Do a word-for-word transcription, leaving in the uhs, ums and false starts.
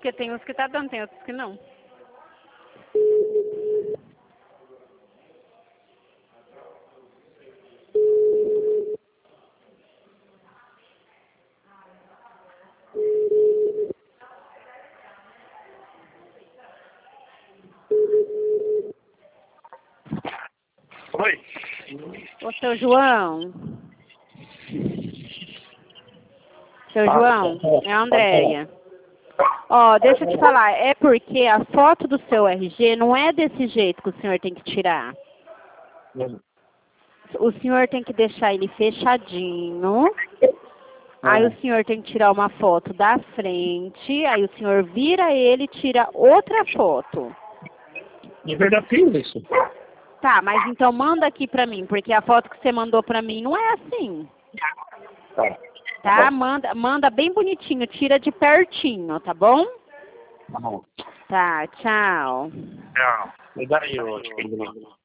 porque tem uns que tá dando, tem outros que não. Oi. Ô, seu João. Seu Ah, João, pode é a Andréia. Ó, deixa eu te falar, é porque a foto do seu R G não é desse jeito que o senhor tem que tirar. falar. O senhor tem que deixar ele fechadinho. Aí o senhor tem que tirar uma foto da frente. Aí o senhor vira ele e tira outra foto. Na verdade, fiz isso. Tá, mas então manda aqui pra mim, porque a foto que você mandou pra mim não é assim. Tá. Tá? Tá bom. Manda, manda bem bonitinho, tira de pertinho, tá bom? Tá bom. Tá, tchau. Tchau. Me dá aí o